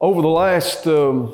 Over the last,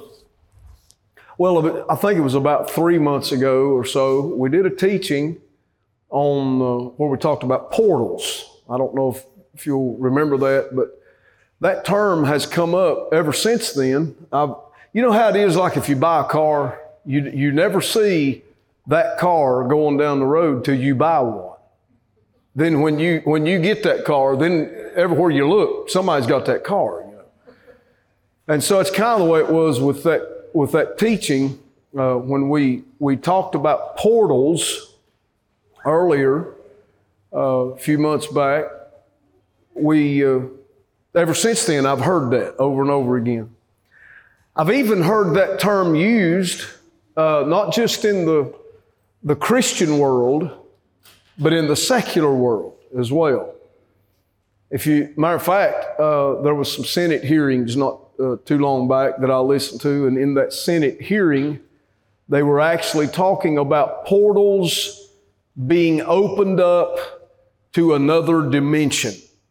I think it was about 3 months ago or so, we did a teaching on where we talked about portals. I don't know if you'll remember that, but that term has come up ever since then. You know how it is, like if you buy a car, you never see that car going down the road till you buy one. Then when you get that car, then everywhere you look, somebody's got that car. And so it's kind of the way it was with that teaching when we talked about portals earlier a few months back. Ever since then, I've heard that over and over again. I've even heard that term used not just in the Christian world, but in the secular world as well. Matter of fact, there was some Senate hearings not too long back that I listened to, and in that Senate hearing, they were actually talking about portals being opened up to another dimension.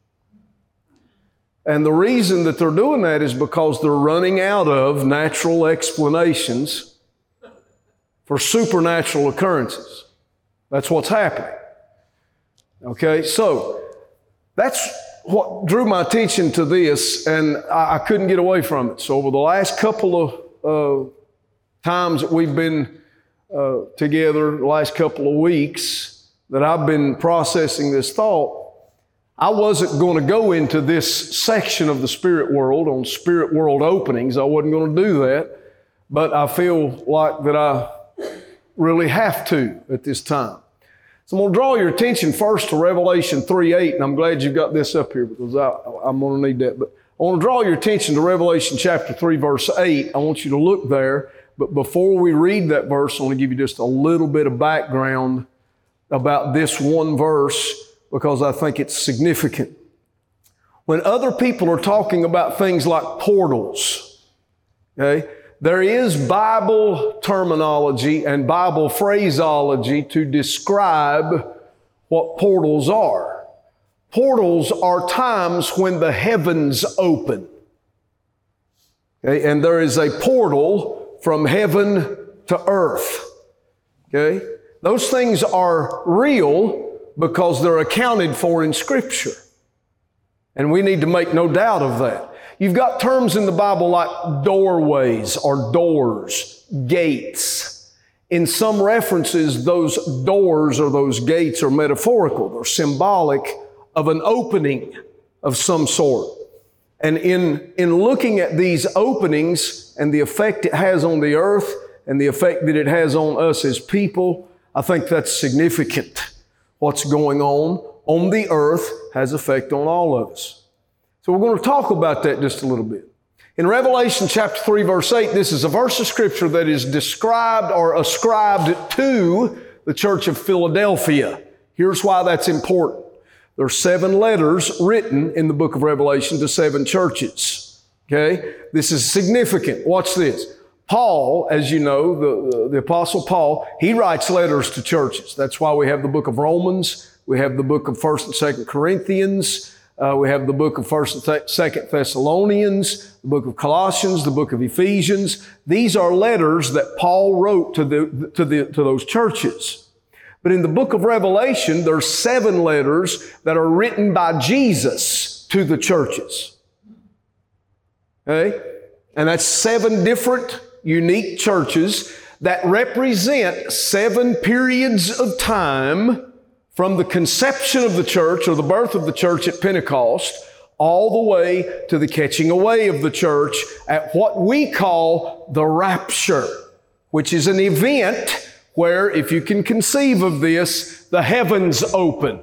And the reason that they're doing that is because they're running out of natural explanations for supernatural occurrences. That's what's happening. Okay, so that's what drew my attention to this, and I couldn't get away from it. So over the last couple of times that we've been together, the last couple of weeks that I've been processing this thought, I wasn't going to go into this section of the spirit world on spirit world openings. I wasn't going to do that, but I feel like that I really have to at this time. So I'm going to draw your attention first to Revelation 3:8, and I'm glad you've got this up here because I'm going to need that. But I want to draw your attention to Revelation chapter 3, verse 8. I want you to look there. But before we read that verse, I want to give you just a little bit of background about this one verse because I think it's significant. When other people are talking about things like portals, okay, there is Bible terminology and Bible phraseology to describe what portals are. Portals are times when the heavens open. Okay? And there is a portal from heaven to earth. Okay? Those things are real because they're accounted for in Scripture. And we need to make no doubt of that. You've got terms in the Bible like doorways or doors, gates. In some references, those doors or those gates are metaphorical. They're symbolic of an opening of some sort. And in looking at these openings and the effect it has on the earth and the effect that it has on us as people, I think that's significant. What's going on the earth has effect on all of us. So we're going to talk about that just a little bit. In Revelation chapter 3, verse 8, this is a verse of Scripture that is described or ascribed to the church of Philadelphia. Here's why that's important. There are 7 letters written in the book of Revelation to 7 churches. Okay? This is significant. Watch this. Paul, as you know, the Apostle Paul, he writes letters to churches. That's why we have the book of Romans. We have the book of 1st and 2nd Corinthians. We have the book of 1st and 2nd Thessalonians, the book of Colossians, the book of Ephesians. These are letters that Paul wrote to those churches. But in the book of Revelation, there are 7 letters that are written by Jesus to the churches. Okay? And that's 7 different unique churches that represent 7 periods of time from the conception of the church or the birth of the church at Pentecost all the way to the catching away of the church at what we call the rapture, which is an event where, if you can conceive of this, the heavens open.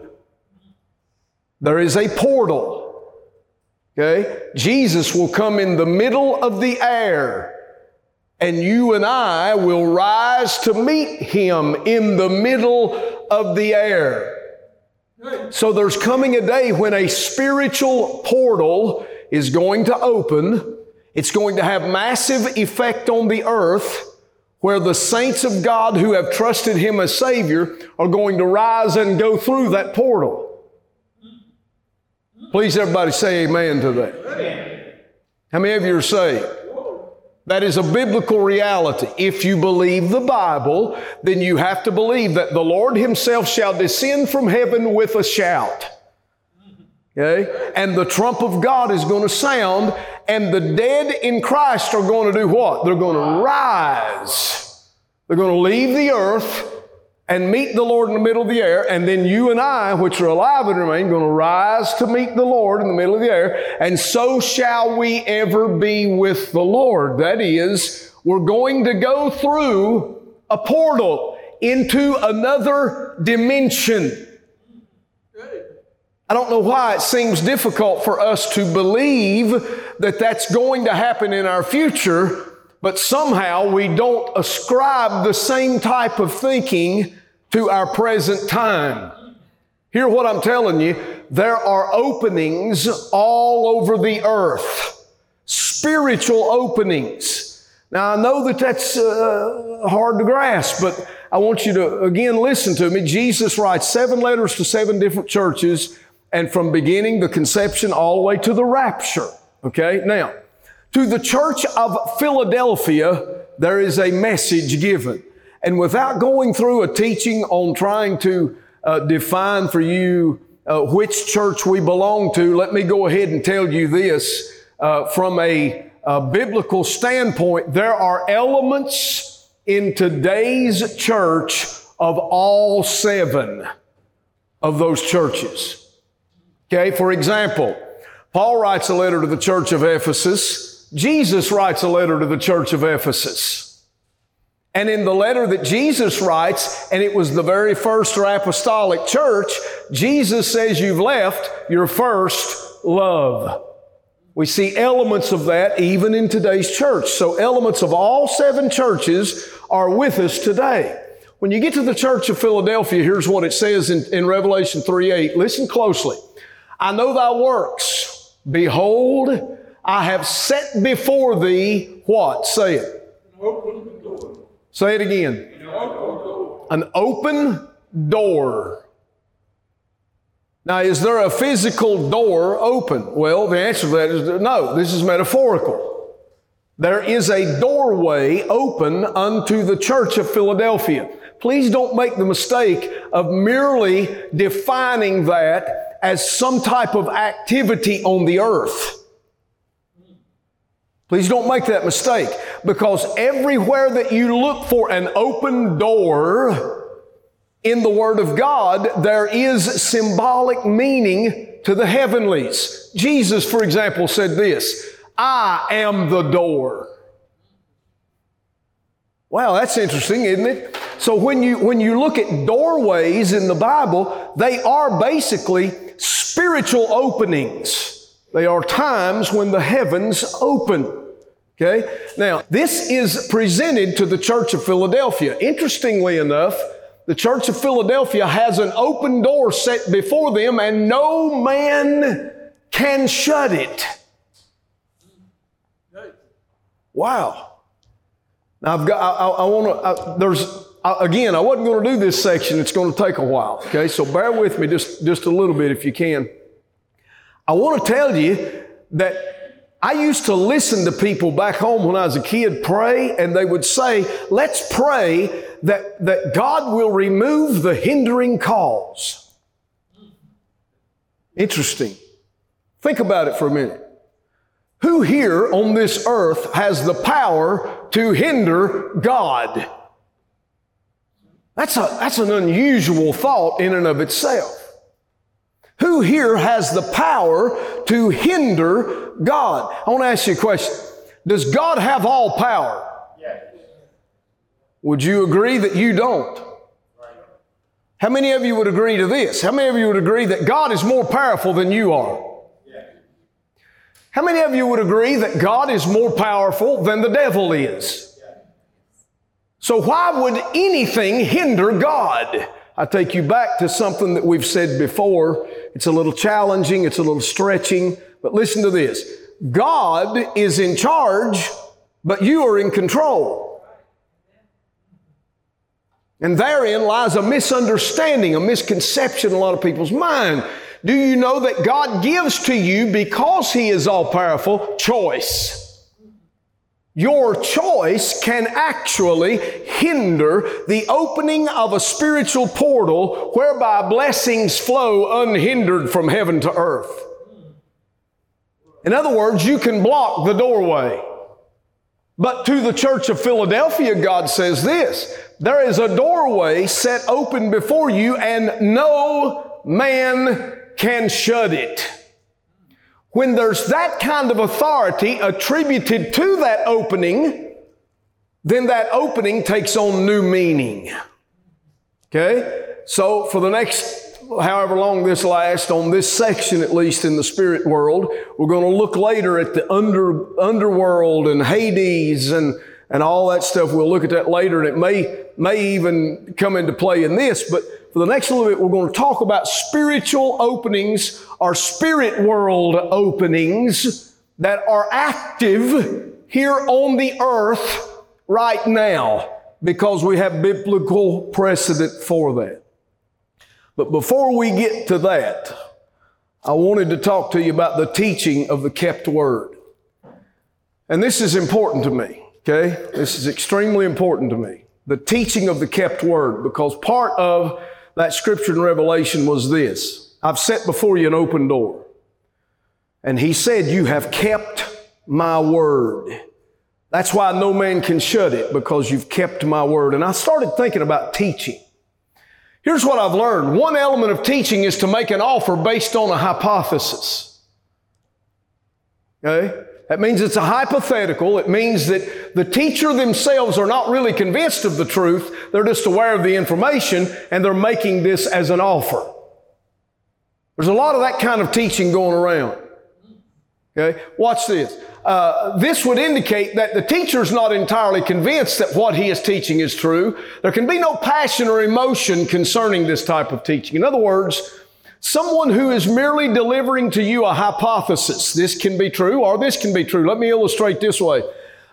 There is a portal. Okay? Jesus will come in the middle of the air, and you and I will rise to meet Him in the middle of the air. So there's coming a day when a spiritual portal is going to open. It's going to have massive effect on the earth, where the saints of God who have trusted Him as Savior are going to rise and go through that portal. Please everybody say amen to that. Amen. How many of you are saved? That is a biblical reality. If you believe the Bible, then you have to believe that the Lord Himself shall descend from heaven with a shout. Okay? And the trump of God is going to sound, and the dead in Christ are going to do what? They're going to rise. They're going to leave the earth and meet the Lord in the middle of the air, and then you and I, which are alive and remain, going to rise to meet the Lord in the middle of the air, and so shall we ever be with the Lord. That is, we're going to go through a portal into another dimension. I don't know why it seems difficult for us to believe that that's going to happen in our future, but somehow we don't ascribe the same type of thinking to our present time. Hear what I'm telling you. There are openings all over the earth. Spiritual openings. Now I know that that's hard to grasp, but I want you to again listen to me. Jesus writes 7 letters to 7 different churches, and from beginning the conception all the way to the rapture. Okay? Now, to the church of Philadelphia, there is a message given. And without going through a teaching on trying to define for you which church we belong to, let me go ahead and tell you this. From a biblical standpoint, there are elements in today's church of all 7 of those churches. Okay, for example, Paul writes a letter to the church of Ephesus. Jesus writes a letter to the church of Ephesus. And in the letter that Jesus writes, and it was the very first apostolic church, Jesus says you've left your first love. We see elements of that even in today's church. So elements of all 7 churches are with us today. When you get to the church of Philadelphia, here's what it says in Revelation 3:8. Listen closely. I know thy works. Behold, I have set before thee, what? Say it. An open door. Say it again. An open door. An open door. Now, is there a physical door open? Well, the answer to that is no. This is metaphorical. There is a doorway open unto the church of Philadelphia. Please don't make the mistake of merely defining that as some type of activity on the earth. Please don't make that mistake, because everywhere that you look for an open door in the Word of God, there is symbolic meaning to the heavenlies. Jesus, for example, said this, I am the door. Wow, that's interesting, isn't it? So when you look at doorways in the Bible, they are basically spiritual openings. They are times when the heavens open. Okay? Now, this is presented to the church of Philadelphia. Interestingly enough, the church of Philadelphia has an open door set before them, and no man can shut it. Wow. Now again, I wasn't going to do this section. It's going to take a while. Okay? So bear with me just a little bit if you can. I want to tell you that I used to listen to people back home when I was a kid pray, and they would say, let's pray that God will remove the hindering cause. Interesting. Think about it for a minute. Who here on this earth has the power to hinder God? That's an unusual thought in and of itself. Who here has the power to hinder God? I want to ask you a question. Does God have all power? Yes. Would you agree that you don't? Right. How many of you would agree to this? How many of you would agree that God is more powerful than you are? Yes. How many of you would agree that God is more powerful than the devil is? Yes. So why would anything hinder God? I take you back to something that we've said before. It's a little challenging, it's a little stretching, but listen to this. God is in charge, but you are in control. And therein lies a misunderstanding, a misconception in a lot of people's mind. Do you know that God gives to you, because He is all-powerful, choice? your choice can actually hinder the opening of a spiritual portal whereby blessings flow unhindered from heaven to earth. In other words, you can block the doorway. But to the church of Philadelphia, God says this: there is a doorway set open before you, and no man can shut it. When there's that kind of authority attributed to that opening, then that opening takes on new meaning. Okay? So for the next, however long this lasts, on this section at least in the spirit world, we're going to look later at the underworld and Hades and all that stuff. We'll look at that later, and it may even come into play in this. But for the next little bit, we're going to talk about spiritual openings or spirit world openings that are active here on the earth right now, because we have biblical precedent for that. But before we get to that, I wanted to talk to you about the teaching of the kept word. And this is important to me, okay? This is extremely important to me. The teaching of the kept word, because part of that scripture in Revelation was this: I've set before you an open door. And he said, you have kept my word. That's why no man can shut it, because you've kept my word. And I started thinking about teaching. Here's what I've learned. One element of teaching is to make an offer based on a hypothesis. Okay? That means it's a hypothetical. It means that the teacher themselves are not really convinced of the truth. They're just aware of the information, and they're making this as an offer. There's a lot of that kind of teaching going around. Okay? Watch this. This would indicate that the teacher's not entirely convinced that what he is teaching is true. There can be no passion or emotion concerning this type of teaching. In other words, someone who is merely delivering to you a hypothesis. This can be true or this can be true. Let me illustrate this way.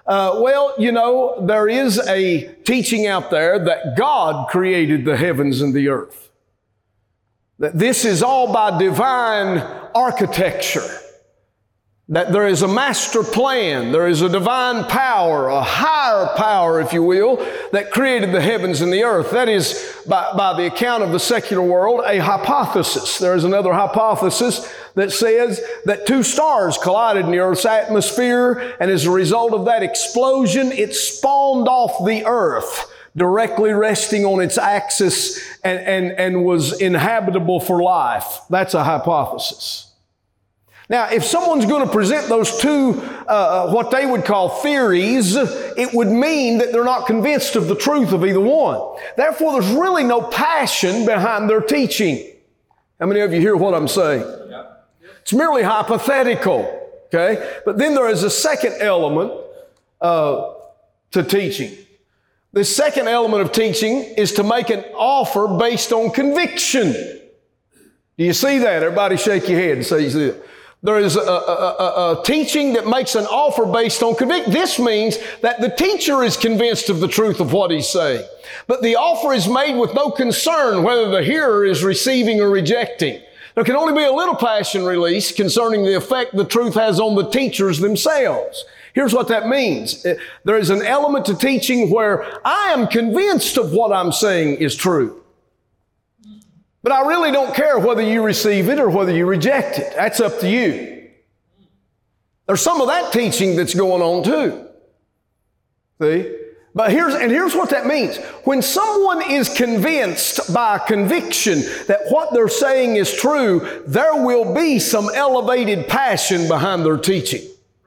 There is a teaching out there that God created the heavens and the earth. That this is all by divine architecture. That there is a master plan, there is a divine power, a higher power, if you will, that created the heavens and the earth. That is, by the account of the secular world, a hypothesis. There is another hypothesis that says that two stars collided in the earth's atmosphere, and as a result of that explosion, it spawned off the earth, directly resting on its axis and was inhabitable for life. That's a hypothesis. Now, if someone's going to present those two, what they would call theories, it would mean that they're not convinced of the truth of either one. Therefore, there's really no passion behind their teaching. How many of you hear what I'm saying? It's merely hypothetical, okay? But then there is a second element to teaching. The second element of teaching is to make an offer based on conviction. Do you see that? Everybody shake your head and say you see it. There is a teaching that makes an offer based on conviction. This means that the teacher is convinced of the truth of what he's saying. But the offer is made with no concern whether the hearer is receiving or rejecting. There can only be a little passion released concerning the effect the truth has on the teachers themselves. Here's what that means. There is an element to teaching where I am convinced of what I'm saying is true. But I really don't care whether you receive it or whether you reject it. That's up to you. There's some of that teaching that's going on too. See? But here's what that means. When someone is convinced by conviction that what they're saying is true, there will be some elevated passion behind their teaching.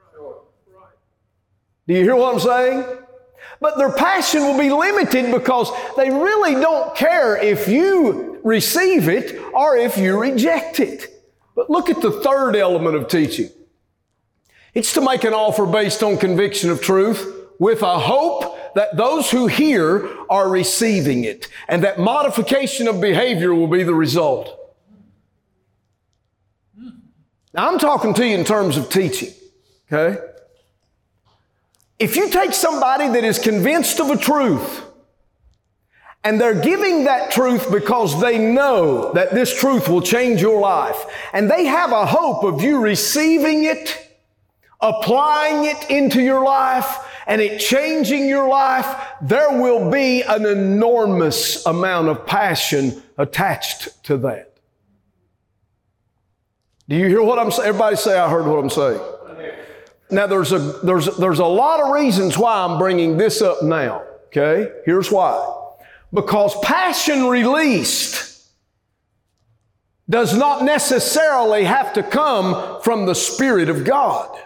Do you hear what I'm saying? But their passion will be limited because they really don't care if you receive it or if you reject it. But look at the third element of teaching. It's to make an offer based on conviction of truth with a hope that those who hear are receiving it and that modification of behavior will be the result. Now, I'm talking to you in terms of teaching, okay? If you take somebody that is convinced of a truth and they're giving that truth because they know that this truth will change your life, and they have a hope of you receiving it, applying it into your life, and it changing your life, there will be an enormous amount of passion attached to that. Do you hear what I'm saying? Everybody say, I heard what I'm saying. Now, there's a lot of reasons why I'm bringing this up now, okay? Here's why. Because passion released does not necessarily have to come from the Spirit of God.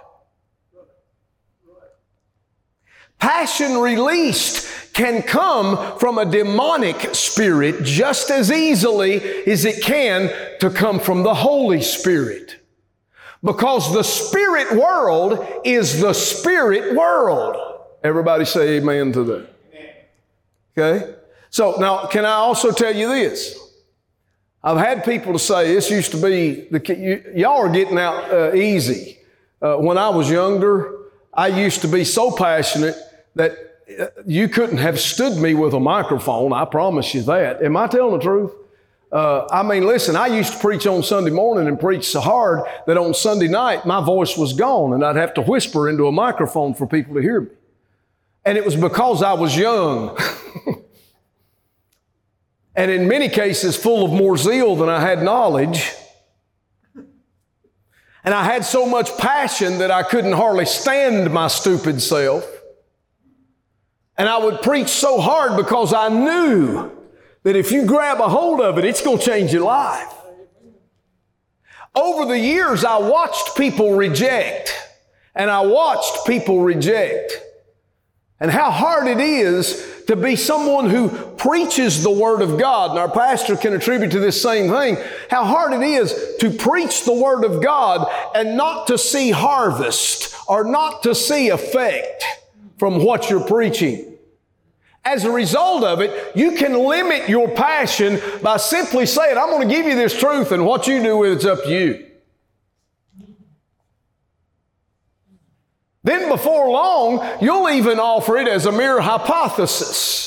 Passion released can come from a demonic spirit just as easily as it can to come from the Holy Spirit. Because the spirit world is the spirit world. Everybody say amen to that. Okay? So now, can I also tell you this? I've had people to say, this used to be, y'all are getting out easy. When I was younger, I used to be so passionate that you couldn't have stood me with a microphone. I promise you that. Am I telling the truth? Listen, I used to preach on Sunday morning and preach so hard that on Sunday night my voice was gone and I'd have to whisper into a microphone for people to hear me. And it was because I was young. And in many cases full of more zeal than I had knowledge. And I had so much passion that I couldn't hardly stand my stupid self. And I would preach so hard because I knew that if you grab a hold of it, it's going to change your life. Over the years, I watched people reject. And I watched people reject. And how hard it is to be someone who preaches the Word of God. And our pastor can attribute to this same thing. How hard it is to preach the Word of God and not to see harvest or not to see effect from what you're preaching. As a result of it, you can limit your passion by simply saying, I'm going to give you this truth and what you do with it's up to you. Then before long, you'll even offer it as a mere hypothesis.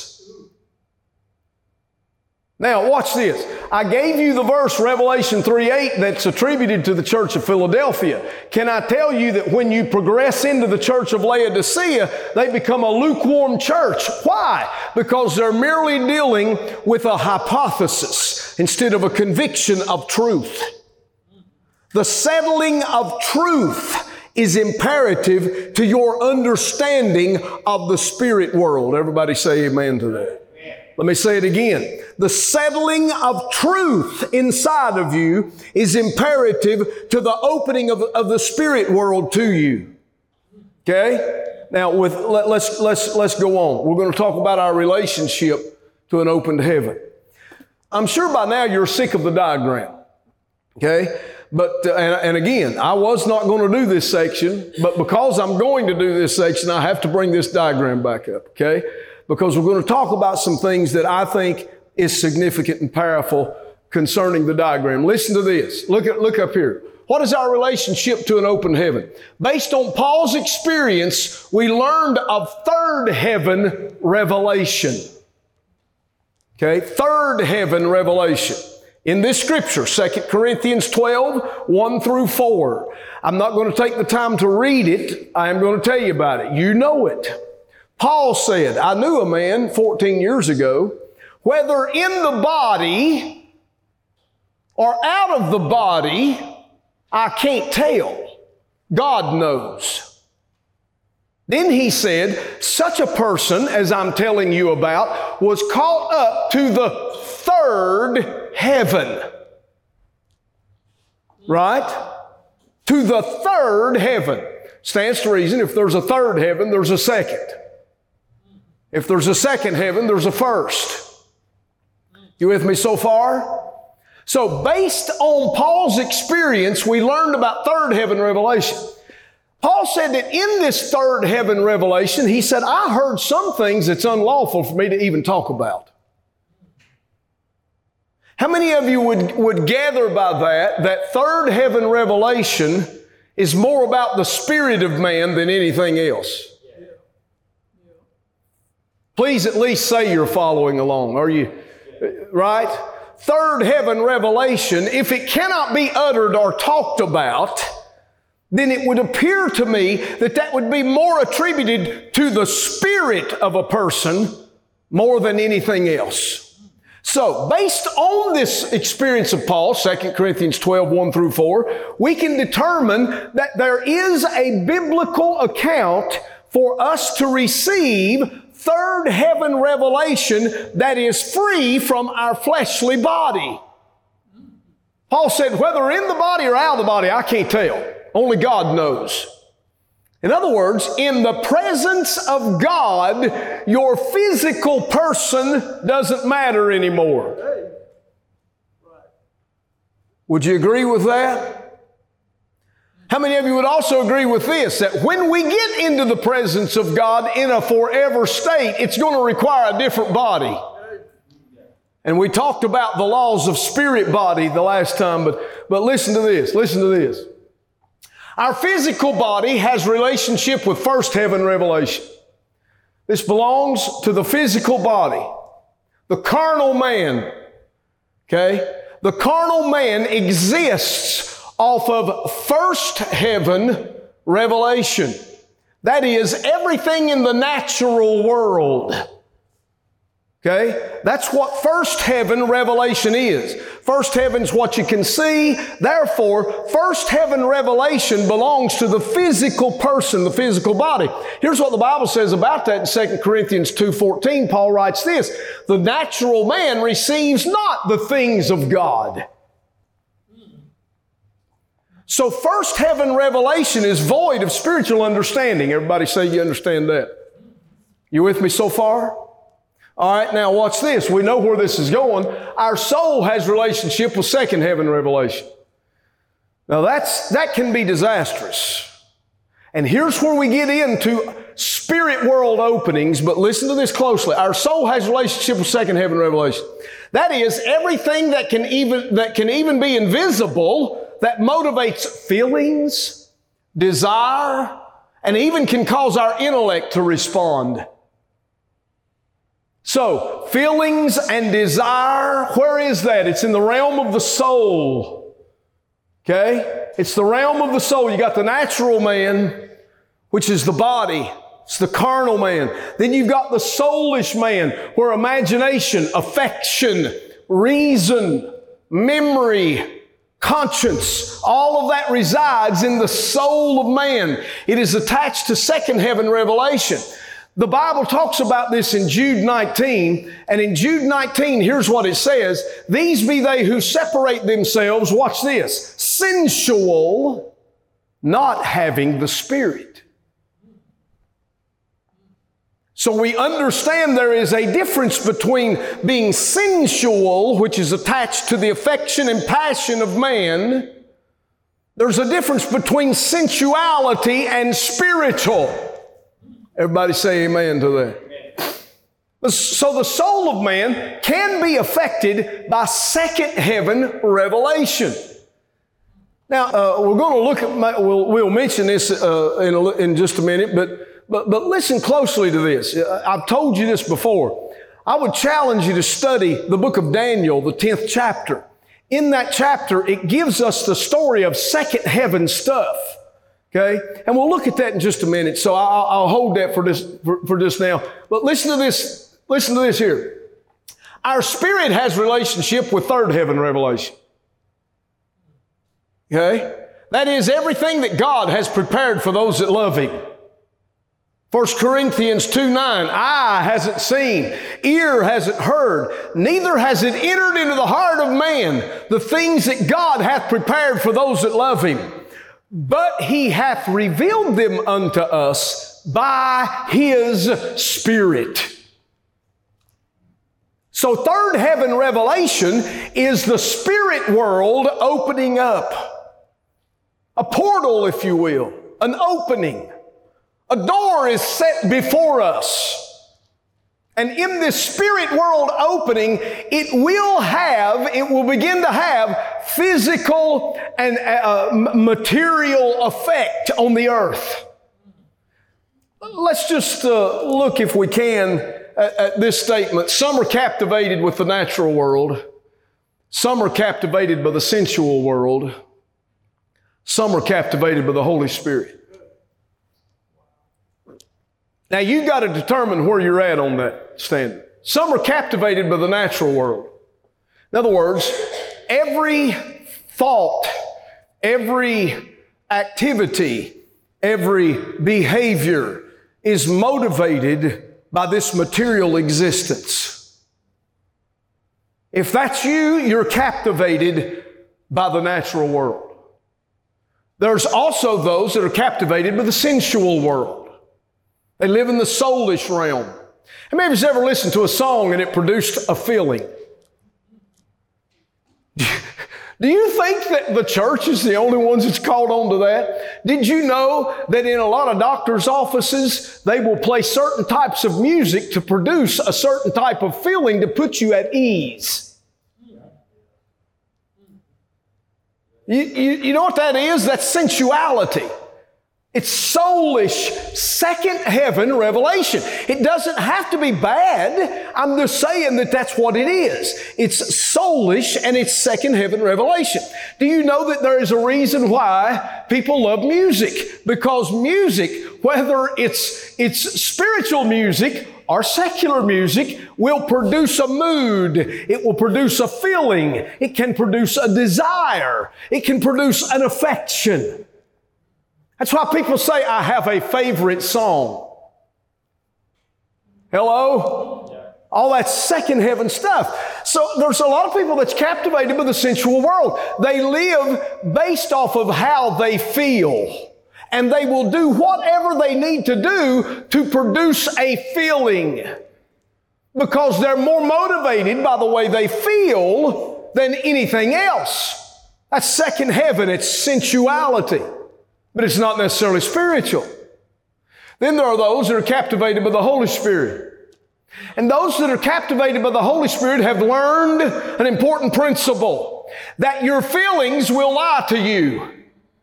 Now, watch this. I gave you the verse, Revelation 3:8, that's attributed to the church of Philadelphia. Can I tell you that when you progress into the church of Laodicea, they become a lukewarm church? Why? Because they're merely dealing with a hypothesis instead of a conviction of truth. The settling of truth is imperative to your understanding of the spirit world. Everybody say amen to that. Let me say it again. The settling of truth inside of you is imperative to the opening of the spirit world to you. Okay? Now, let's go on. We're going to talk about our relationship to an opened heaven. I'm sure by now you're sick of the diagram. Okay? But, and again, I was not going to do this section, but because I'm going to do this section, I have to bring this diagram back up. Okay? Because we're going to talk about some things that I think is significant and powerful concerning the diagram. Listen to this. Look up here. What is our relationship to an open heaven? Based on Paul's experience, we learned of third heaven revelation. Okay, third heaven revelation. In this scripture, 2 Corinthians 12, 1 through 4. I'm not going to take the time to read it. I am going to tell you about it. You know it. Paul said, I knew a man 14 years ago, whether in the body or out of the body, I can't tell. God knows. Then he said, such a person, as I'm telling you about, was caught up to the third heaven. Right? To the third heaven. Stands to reason, if there's a third heaven, there's a second. If there's a second heaven, there's a first. You with me so far? So based on Paul's experience, we learned about third heaven revelation. Paul said that in this third heaven revelation, he said, I heard some things that's unlawful for me to even talk about. How many of you would gather by that third heaven revelation is more about the spirit of man than anything else? Please at least say you're following along. Are you? Right? Third heaven revelation, if it cannot be uttered or talked about, then it would appear to me that that would be more attributed to the spirit of a person more than anything else. So, based on this experience of Paul, 2 Corinthians 12, 1 through 4, we can determine that there is a biblical account for us to receive third heaven revelation that is free from our fleshly body. Paul said, whether in the body or out of the body, I can't tell. Only God knows. In other words, in the presence of God, your physical person doesn't matter anymore. Would you agree with that? How many of you would also agree with this, that when we get into the presence of God in a forever state, it's going to require a different body? And we talked about the laws of spirit body the last time, but listen to this, listen to this. Our physical body has relationship with first heaven revelation. This belongs to the physical body. The carnal man, okay? The carnal man exists off of first heaven revelation. That is everything in the natural world. Okay? That's what first heaven revelation is. First heaven's what you can see. Therefore, first heaven revelation belongs to the physical person, the physical body. Here's what the Bible says about that in 2 Corinthians 2:14. Paul writes this, the natural man receives not the things of God. So first heaven revelation is void of spiritual understanding. Everybody say you understand that. You with me so far? All right, now watch this. We know where this is going. Our soul has relationship with second heaven revelation. Now that can be disastrous. And here's where we get into spirit world openings, but listen to this closely. Our soul has relationship with second heaven revelation. That is everything that can even be invisible, that motivates feelings, desire, and even can cause our intellect to respond. So, feelings and desire, where is that? It's in the realm of the soul. Okay? It's the realm of the soul. You got the natural man, which is the body. It's the carnal man. Then you've got the soulish man, where imagination, affection, reason, memory, conscience, all of that resides in the soul of man. It is attached to second heaven revelation. The Bible talks about this in Jude 19, and in Jude 19, here's what it says. These be they who separate themselves, watch this, sensual, not having the Spirit. So we understand there is a difference between being sensual, which is attached to the affection and passion of man. There's a difference between sensuality and spiritual. Everybody say amen to that. So the soul of man can be affected by second heaven revelation. Now, we're going to look at, we'll mention this in just a minute, but listen closely to this. I've told you this before. I would challenge you to study the book of Daniel, the 10th chapter. In that chapter, it gives us the story of second heaven stuff. Okay? And we'll look at that in just a minute. So I'll hold that for this now. But listen to this. Listen to this here. Our spirit has relationship with third heaven revelation. Okay? That is everything that God has prepared for those that love Him. 1 Corinthians 2:9, eye hasn't seen, ear hasn't heard, neither has it entered into the heart of man the things that God hath prepared for those that love Him. But He hath revealed them unto us by His Spirit. So third heaven revelation is the spirit world opening up. A portal, if you will, an opening. A door is set before us. And in this spirit world opening, it will begin to have physical and material effect on the earth. Let's just look, if we can, at this statement. Some are captivated with the natural world. Some are captivated by the sensual world. Some are captivated by the Holy Spirit. Now you've got to determine where you're at on that standard. Some are captivated by the natural world. In other words, every thought, every activity, every behavior is motivated by this material existence. If that's you, you're captivated by the natural world. There's also those that are captivated by the sensual world. They live in the soulish realm. How many of you ever listened to a song and it produced a feeling? Do you think that the church is the only ones that's called on to that? Did you know that in a lot of doctors' offices, they will play certain types of music to produce a certain type of feeling to put you at ease? You know what that is? That's sensuality. It's soulish, second heaven revelation. It doesn't have to be bad. I'm just saying that that's what it is. It's soulish and it's second heaven revelation. Do you know that there is a reason why people love music? Because music, whether it's spiritual music or secular music, will produce a mood. It will produce a feeling. It can produce a desire. It can produce an affection. That's why people say, I have a favorite song. Hello? All that second heaven stuff. So there's a lot of people that's captivated by the sensual world. They live based off of how they feel. And they will do whatever they need to do to produce a feeling. Because they're more motivated by the way they feel than anything else. That's second heaven. It's sensuality. But it's not necessarily spiritual. Then there are those that are captivated by the Holy Spirit. And those that are captivated by the Holy Spirit have learned an important principle, that your feelings will lie to you.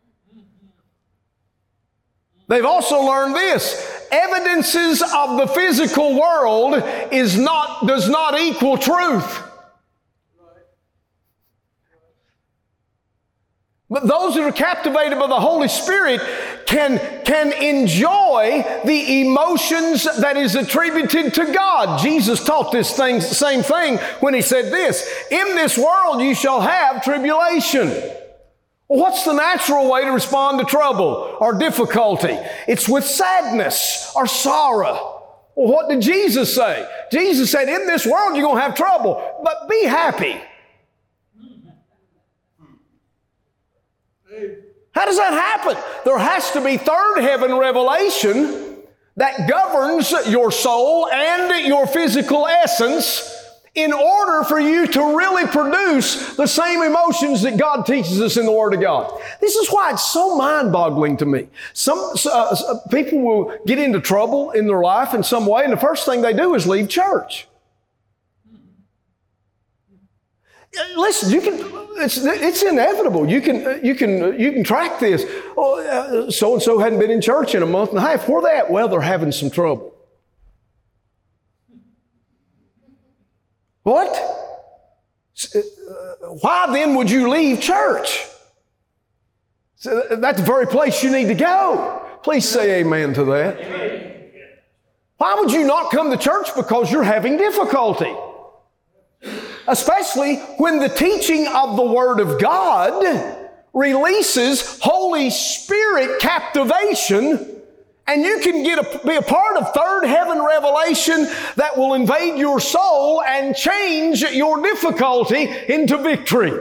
They've also learned this: evidences of the physical world does not equal truth. But those that are captivated by the Holy Spirit can enjoy the emotions that is attributed to God. Jesus taught this same thing when He said this: in this world you shall have tribulation. Well, what's the natural way to respond to trouble or difficulty? It's with sadness or sorrow. Well, what did Jesus say? Jesus said, in this world you're going to have trouble, but be happy. How does that happen? There has to be third heaven revelation that governs your soul and your physical essence in order for you to really produce the same emotions that God teaches us in the Word of God. This is why it's so mind-boggling to me. Some people will get into trouble in their life in some way, and the first thing they do is leave church. Listen, it's inevitable. You can track this. Oh, so-and-so hadn't been in church in a month and a half. Where they at? Well, they're having some trouble. What? Why then would you leave church? So that's the very place you need to go. Please say amen to that. Amen. Why would you not come to church? Because you're having difficulty. Especially when the teaching of the Word of God releases Holy Spirit captivation, and you can be a part of third heaven revelation that will invade your soul and change your difficulty into victory.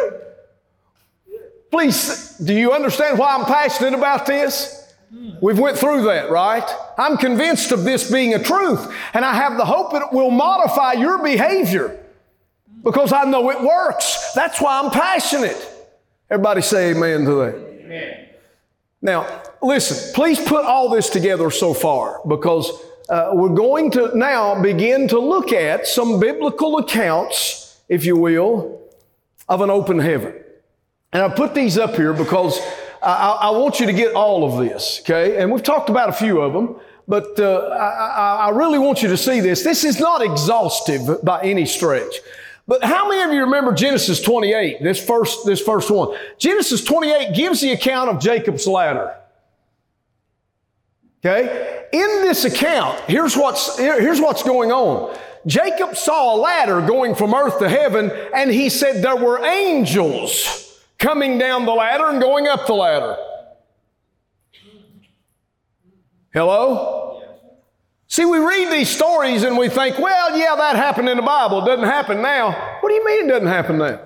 Please, do you understand why I'm passionate about this? We've went through that, right? I'm convinced of this being a truth, and I have the hope that it will modify your behavior. Because I know it works. That's why I'm passionate. Everybody say amen to that. Amen. Now, listen, please put all this together so far, because we're going to now begin to look at some biblical accounts, if you will, of an open heaven. And I put these up here because I want you to get all of this, okay? And we've talked about a few of them, but I really want you to see this. This is not exhaustive by any stretch. But how many of you remember Genesis 28, this first one? Genesis 28 gives the account of Jacob's ladder. Okay? In this account, here's what's going on. Jacob saw a ladder going from earth to heaven, and he said there were angels coming down the ladder and going up the ladder. Hello? See, we read these stories and we think, well, yeah, that happened in the Bible. It doesn't happen now. What do you mean it doesn't happen now?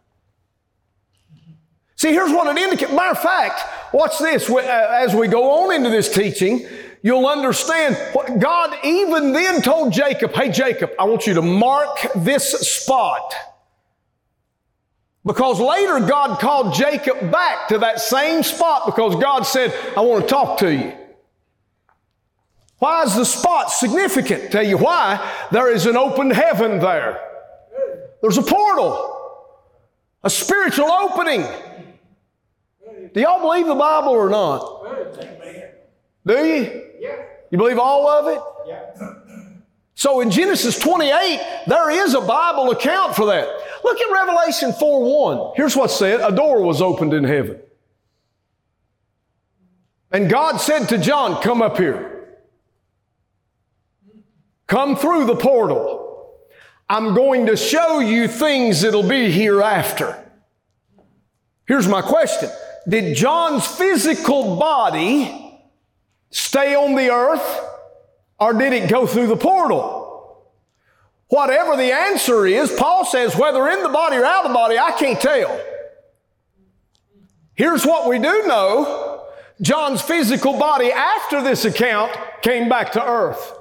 See, here's what it indicates. Matter of fact, watch this. As we go on into this teaching, you'll understand what God even then told Jacob, hey, Jacob, I want you to mark this spot. Because later God called Jacob back to that same spot because God said, I want to talk to you. Why is the spot significant? Tell you why. There is an open heaven there. There's a portal. A spiritual opening. Do y'all believe the Bible or not? Do you? You believe all of it? So in Genesis 28, there is a Bible account for that. Look at Revelation 4:1. Here's what's said. A door was opened in heaven. And God said to John, come up here. Come through the portal. I'm going to show you things that'll be hereafter. Here's my question. Did John's physical body stay on the earth, or did it go through the portal? Whatever the answer is, Paul says, whether in the body or out of the body, I can't tell. Here's what we do know. John's physical body after this account came back to earth.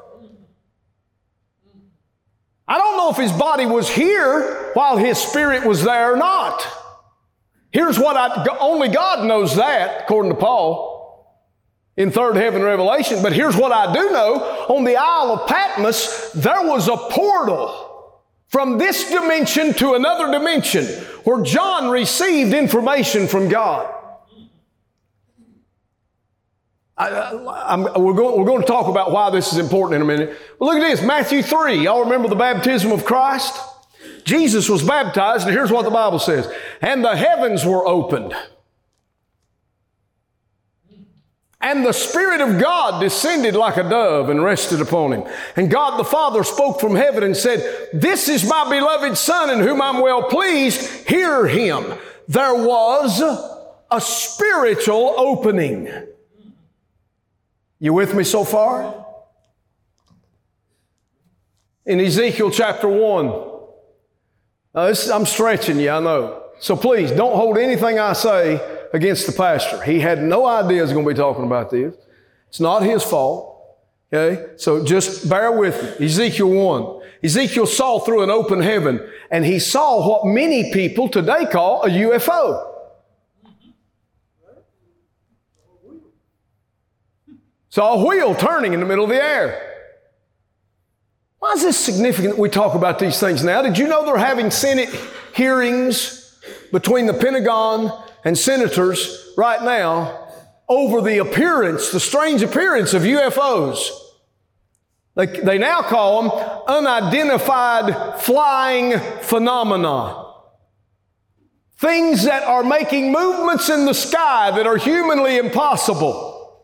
I don't know if his body was here while his spirit was there or not. Here's what only God knows that, according to Paul, in third heaven revelation. But here's what I do know. On the Isle of Patmos, there was a portal from this dimension to another dimension where John received information from God. We're going to talk about why this is important in a minute. But look at this, Matthew 3. Y'all remember the baptism of Christ? Jesus was baptized, and here's what the Bible says. And the heavens were opened. And the Spirit of God descended like a dove and rested upon him. And God the Father spoke from heaven and said, this is my beloved Son in whom I'm well pleased. Hear him. There was a spiritual opening. You with me so far? In Ezekiel chapter 1. I'm stretching you, I know. So please, don't hold anything I say against the pastor. He had no idea he's going to be talking about this. It's not his fault. Okay? So just bear with me. Ezekiel 1. Ezekiel saw through an open heaven, and he saw what many people today call a UFO. Saw a wheel turning in the middle of the air. Why is this significant that we talk about these things now? Did you know they're having Senate hearings between the Pentagon and senators right now over the strange appearance of UFOs? They now call them unidentified flying phenomena. Things that are making movements in the sky that are humanly impossible.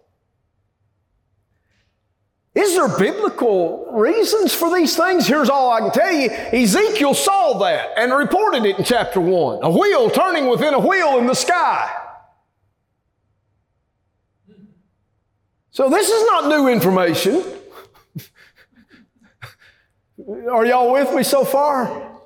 Is there biblical reasons for these things? Here's all I can tell you. Ezekiel saw that and reported it in chapter 1. A wheel turning within a wheel in the sky. So this is not new information. Are y'all with me so far?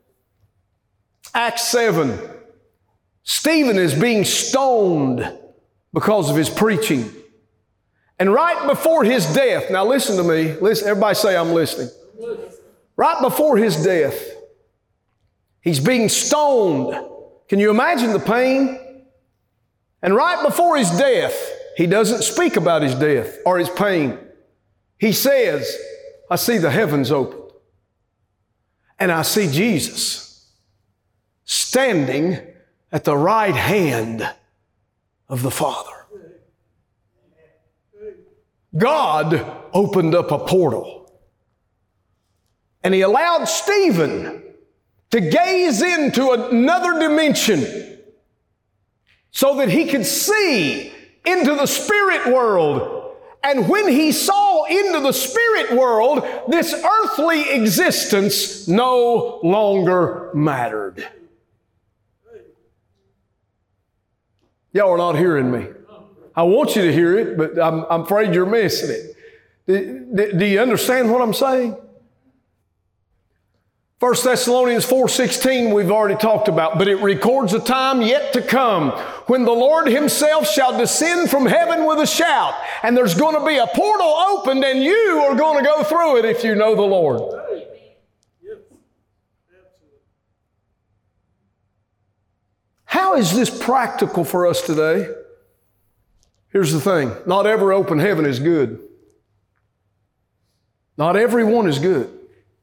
Acts 7. Stephen is being stoned because of his preaching. And right before his death, now listen to me. Listen, everybody say I'm listening. Right before his death, he's being stoned. Can you imagine the pain? And right before his death, he doesn't speak about his death or his pain. He says, I see the heavens opened. And I see Jesus standing at the right hand of the Father. God opened up a portal. And he allowed Stephen to gaze into another dimension so that he could see into the spirit world. And when he saw into the spirit world, this earthly existence no longer mattered. Y'all are not hearing me. I want you to hear it, but I'm afraid you're missing it. Do you understand what I'm saying? 1 Thessalonians 4:16 we've already talked about, but it records a time yet to come when the Lord himself shall descend from heaven with a shout, and there's going to be a portal opened, and you are going to go through it if you know the Lord. How is this practical for us today? Here's the thing. Not every open heaven is good. Not every one is good.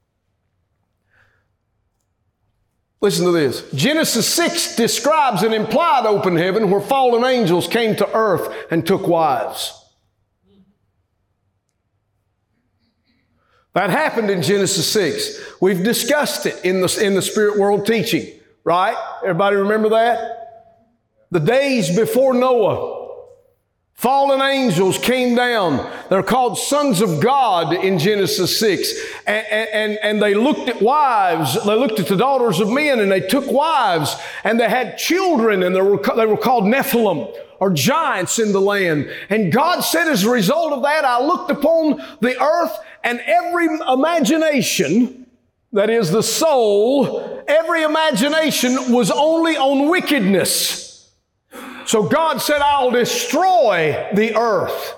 Listen to this. Genesis 6 describes an implied open heaven where fallen angels came to earth and took wives. That happened in Genesis 6. We've discussed it in the spirit world teaching, right? Everybody remember that? The days before Noah, fallen angels came down. They're called sons of God in Genesis 6. And they looked at wives. They looked at the daughters of men and they took wives. And they had children, and they were called Nephilim, or giants in the land. And God said, as a result of that, I looked upon the earth, and every imagination, that is the soul, every imagination was only on wickedness. So God said, I'll destroy the earth.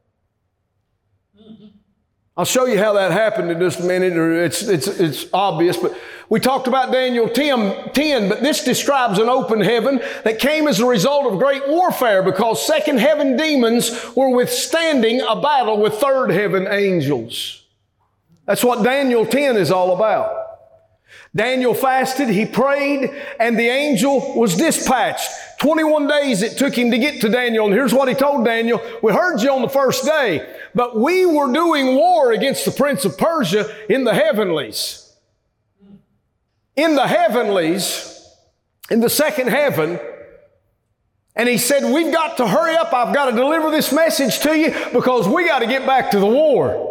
I'll show you how that happened in just a minute. It's obvious, but we talked about Daniel 10, but this describes an open heaven that came as a result of great warfare because second heaven demons were withstanding a battle with third heaven angels. That's what Daniel 10 is all about. Daniel fasted, he prayed, and the angel was dispatched. 21 days it took him to get to Daniel, and here's what he told Daniel. We heard you on the first day, but we were doing war against the prince of Persia in the heavenlies. In the heavenlies, in the second heaven, and he said, we've got to hurry up. I've got to deliver this message to you because we got to get back to the war.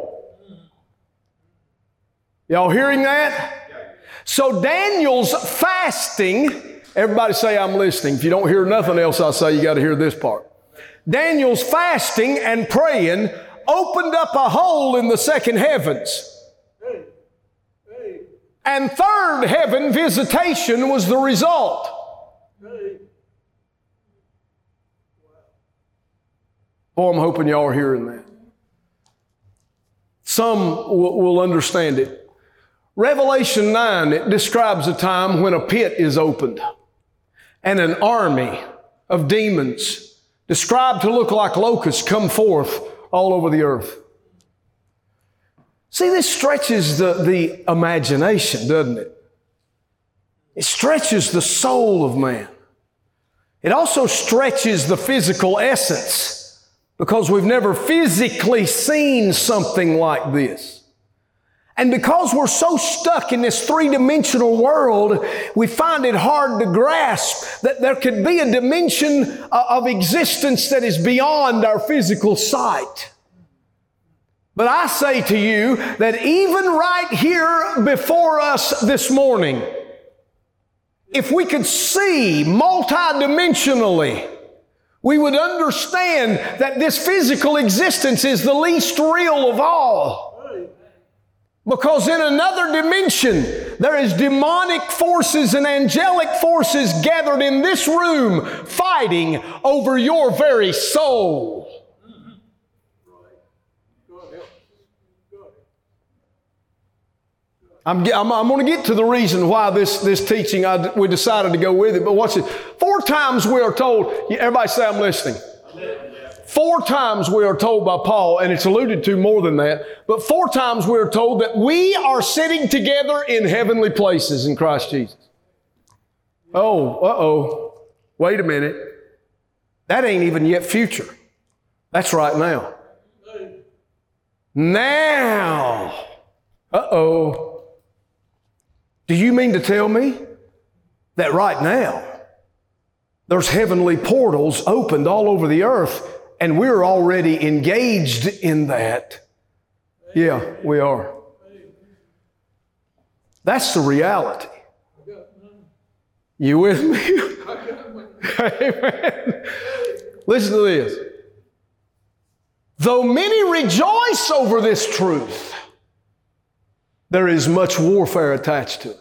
Y'all hearing that? So Daniel's fasting, everybody say I'm listening. If you don't hear nothing else I say, you got to hear this part. Daniel's fasting and praying opened up a hole in the second heavens. And third heaven visitation was the result. Oh, I'm hoping y'all are hearing that. Some will understand it. Revelation 9, it describes a time when a pit is opened and an army of demons described to look like locusts come forth all over the earth. See, this stretches the imagination, doesn't it? It stretches the soul of man. It also stretches the physical essence because we've never physically seen something like this. And because we're so stuck in this three-dimensional world, we find it hard to grasp that there could be a dimension of existence that is beyond our physical sight. But I say to you that even right here before us this morning, if we could see multidimensionally, we would understand that this physical existence is the least real of all. Because in another dimension, there is demonic forces and angelic forces gathered in this room fighting over your very soul. I'm going to get to the reason why this teaching, we decided to go with it. But watch this. 4 times we are told, everybody say I'm listening. 4 times we are told by Paul, and it's alluded to more than that, but 4 times we are told that we are sitting together in heavenly places in Christ Jesus. Wait a minute. That ain't even yet future. That's right now. Now. Do you mean to tell me that right now there's heavenly portals opened all over the earth and we're already engaged in that? Yeah, we are. That's the reality. You with me? Amen. Listen to this. Though many rejoice over this truth, there is much warfare attached to it.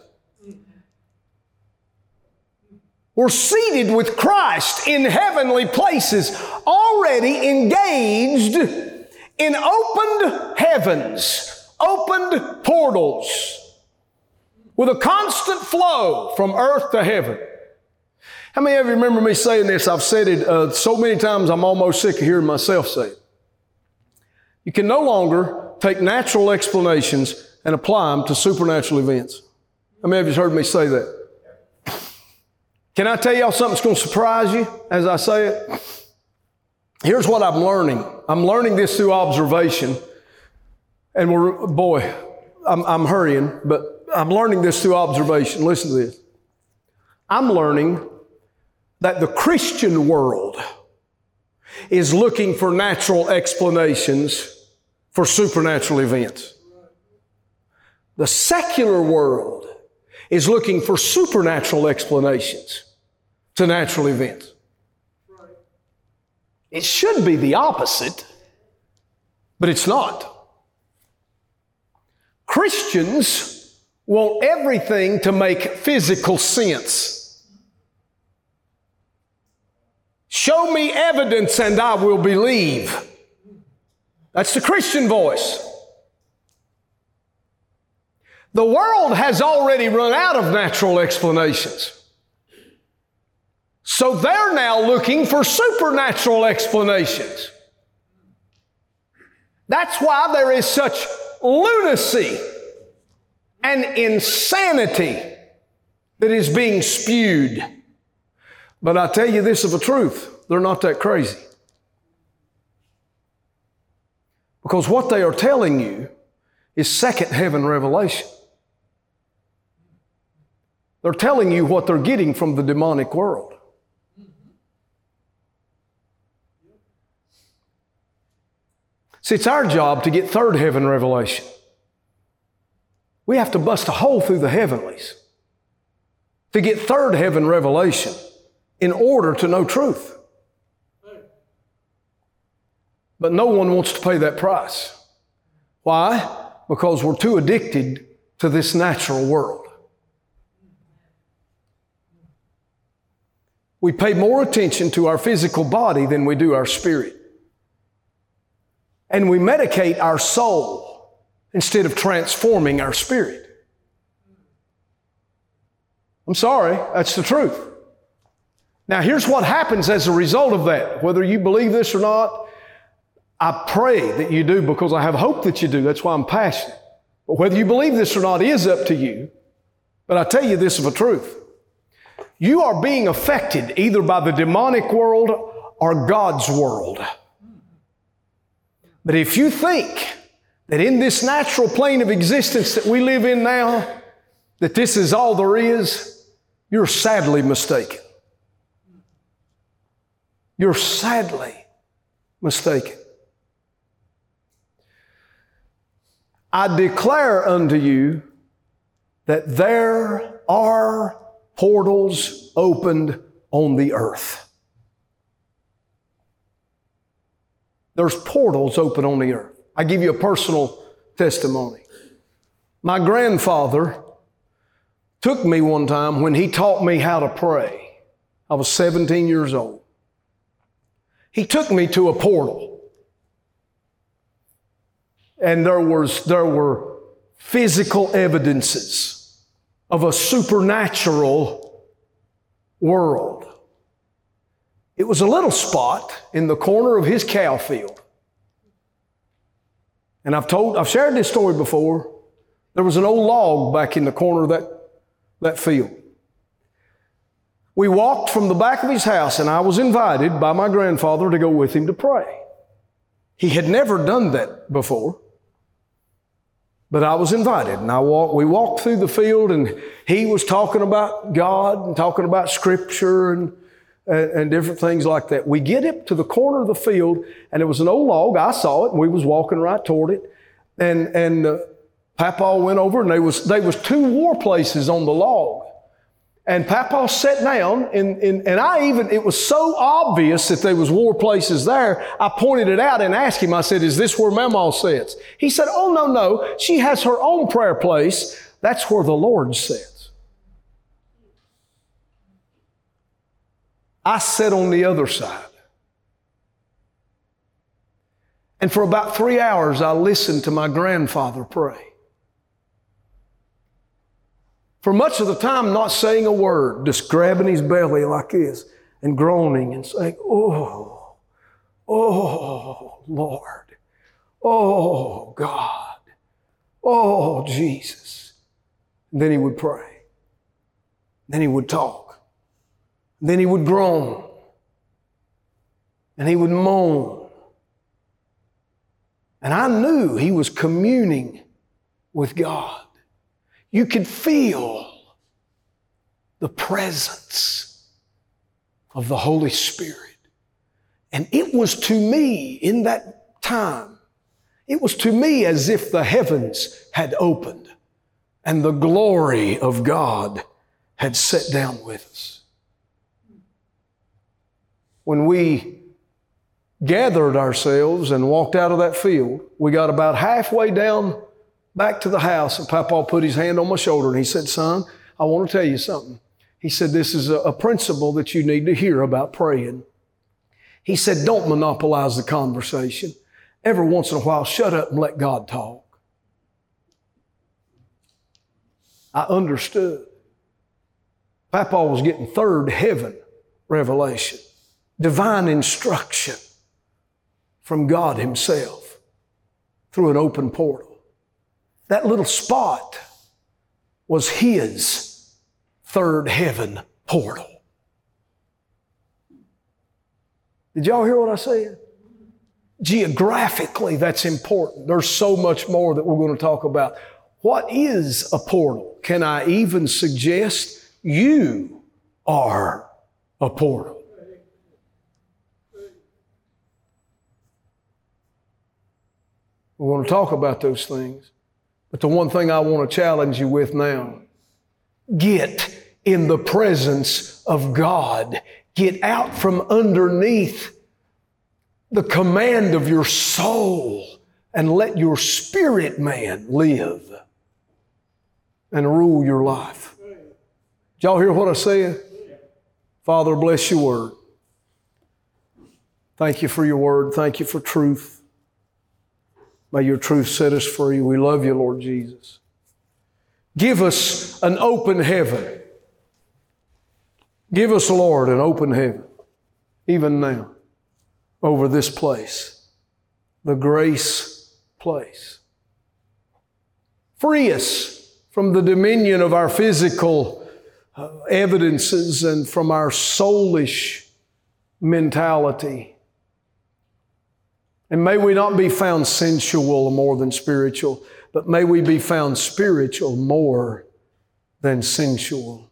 We're seated with Christ in heavenly places, already engaged in opened heavens, opened portals, with a constant flow from earth to heaven. How many of you remember me saying this? I've said it so many times I'm almost sick of hearing myself say it. You can no longer take natural explanations and apply them to supernatural events. How many of you heard me say that? Can I tell y'all something that's going to surprise you as I say it? Here's what I'm learning. I'm learning this through observation. And I'm hurrying, but I'm learning this through observation. Listen to this. I'm learning that the Christian world is looking for natural explanations for supernatural events. The secular world is looking for supernatural explanations to natural events. It should be the opposite, but it's not. Christians want everything to make physical sense. Show me evidence and I will believe. That's the Christian voice. The world has already run out of natural explanations. So they're now looking for supernatural explanations. That's why there is such lunacy and insanity that is being spewed. But I tell you this of a truth, they're not that crazy. Because what they are telling you is second heaven revelation. They're telling you what they're getting from the demonic world. See, it's our job to get third heaven revelation. We have to bust a hole through the heavenlies to get third heaven revelation in order to know truth. But no one wants to pay that price. Why? Because we're too addicted to this natural world. We pay more attention to our physical body than we do our spirit. And we medicate our soul instead of transforming our spirit. I'm sorry, that's the truth. Now here's what happens as a result of that. Whether you believe this or not, I pray that you do because I have hope that you do. That's why I'm passionate. But whether you believe this or not is up to you. But I tell you this of a truth. You are being affected either by the demonic world or God's world. But if you think that in this natural plane of existence that we live in now, that this is all there is, you're sadly mistaken. You're sadly mistaken. I declare unto you that there are portals opened on the earth. There's portals open on the earth. I give you a personal testimony. My grandfather took me one time when he taught me how to pray. I was 17 years old. He took me to a portal. And there were physical evidences of a supernatural world. It was a little spot in the corner of his cow field. And I've shared this story before. There was an old log back in the corner of that field. We walked from the back of his house, and I was invited by my grandfather to go with him to pray. He had never done that before. But I was invited, and we walked through the field, and he was talking about God and talking about Scripture and different things like that. We get up to the corner of the field, and it was an old log. I saw it, and we was walking right toward it. And Papa went over, and there was 2 war places on the log. And Papa sat down, and it was so obvious that there was war places there, I pointed it out and asked him, I said, is this where Mama sits? He said, oh, no, she has her own prayer place. That's where the Lord sits. I sat on the other side. And for about 3 hours, I listened to my grandfather pray. For much of the time, not saying a word, just grabbing his belly like this and groaning and saying, oh, Lord, oh, God, oh, Jesus. And then he would pray. Then he would talk. Then he would groan. And he would moan. And I knew he was communing with God. You could feel the presence of the Holy Spirit. And it was to me in that time, it was to me as if the heavens had opened and the glory of God had sat down with us. When we gathered ourselves and walked out of that field, we got about halfway down back to the house, and Papa put his hand on my shoulder and he said, son, I want to tell you something. He said, this is a principle that you need to hear about praying. He said, don't monopolize the conversation. Every once in a while, shut up and let God talk. I understood. Papa was getting third heaven revelation, divine instruction from God Himself through an open portal. That little spot was his third heaven portal. Did y'all hear what I said? Geographically, that's important. There's so much more that we're going to talk about. What is a portal? Can I even suggest you are a portal? We're going to talk about those things. But the one thing I want to challenge you with now, get in the presence of God. Get out from underneath the command of your soul and let your spirit man live and rule your life. Did y'all hear what I said? Father, bless your word. Thank you for your word. Thank you for truth. May your truth set us free. We love you, Lord Jesus. Give us an open heaven. Give us, Lord, an open heaven, even now, over this place, the grace place. Free us from the dominion of our physical evidences and from our soulish mentality. And may we not be found sensual more than spiritual, but may we be found spiritual more than sensual.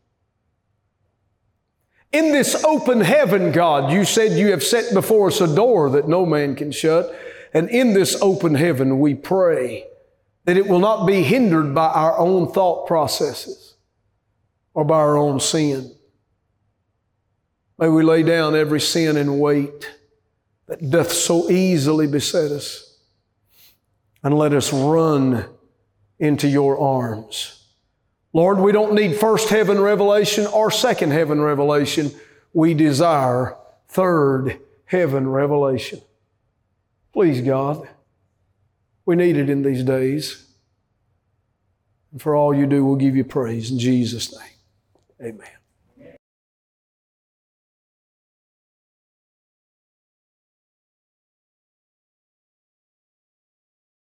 In this open heaven, God, you said you have set before us a door that no man can shut. And in this open heaven, we pray that it will not be hindered by our own thought processes or by our own sin. May we lay down every sin and weight that doth so easily beset us, and let us run into your arms. Lord, we don't need first heaven revelation or second heaven revelation. We desire third heaven revelation. Please, God, we need it in these days. And for all you do, we'll give you praise in Jesus' name. Amen.